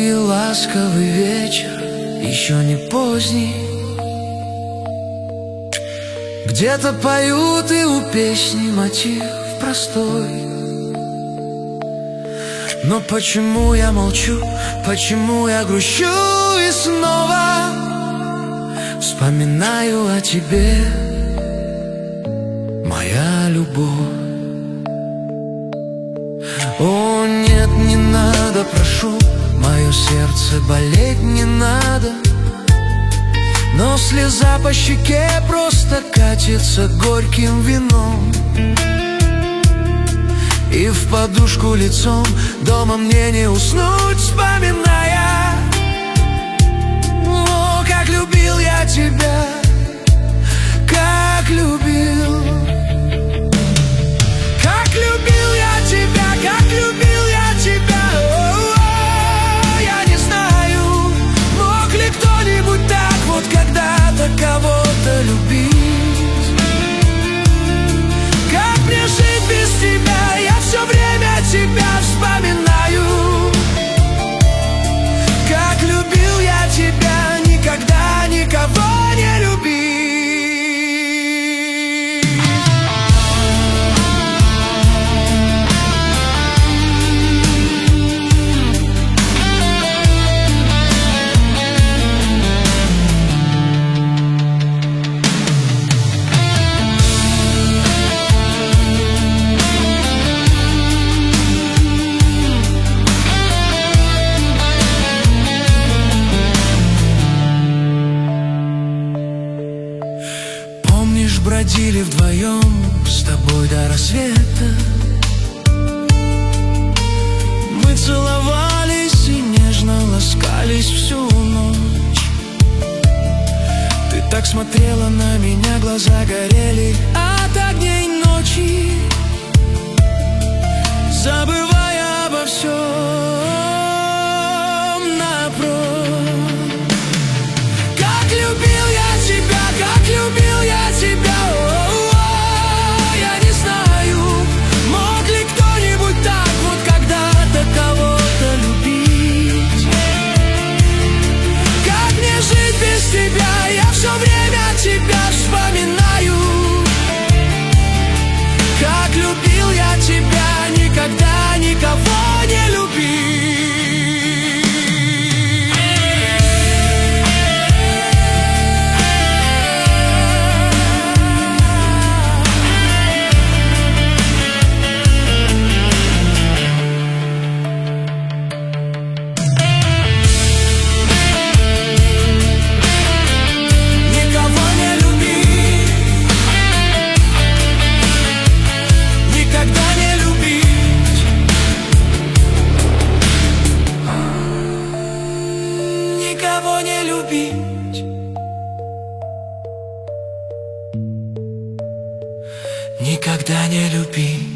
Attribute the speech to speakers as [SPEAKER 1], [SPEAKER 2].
[SPEAKER 1] Тихий ласковый вечер, еще не поздний. Где-то поют и у песни мотив простой. Но почему я молчу, почему я грущу и снова вспоминаю о тебе, моя любовь. О, нет, не надо, прошу, мое сердце болеть не надо. Но слеза по щеке просто катится горьким вином. И в подушку лицом дома мне не уснуть, вспоминая, о, как любил я тебя, как любил. Как любил я тебя, как любил я тебя. О, я не знаю, мог ли кто-нибудь так вот когда-то кого-то любить. Как мне жить без тебя, я все время тебя вспоминаю. Как любил я тебя, никогда никого не любил. Бродили вдвоем с тобой до рассвета. Мы целовались и нежно ласкались всю ночь. Ты так смотрела на меня, глаза горели от огней ночи, забывая обо всем напрочь. Как любил я тебя, как любил я тебя. Я все время тебя вспоминаю. Как любил я тебя, никогда никого не любил. Никого не любить, никогда не любить.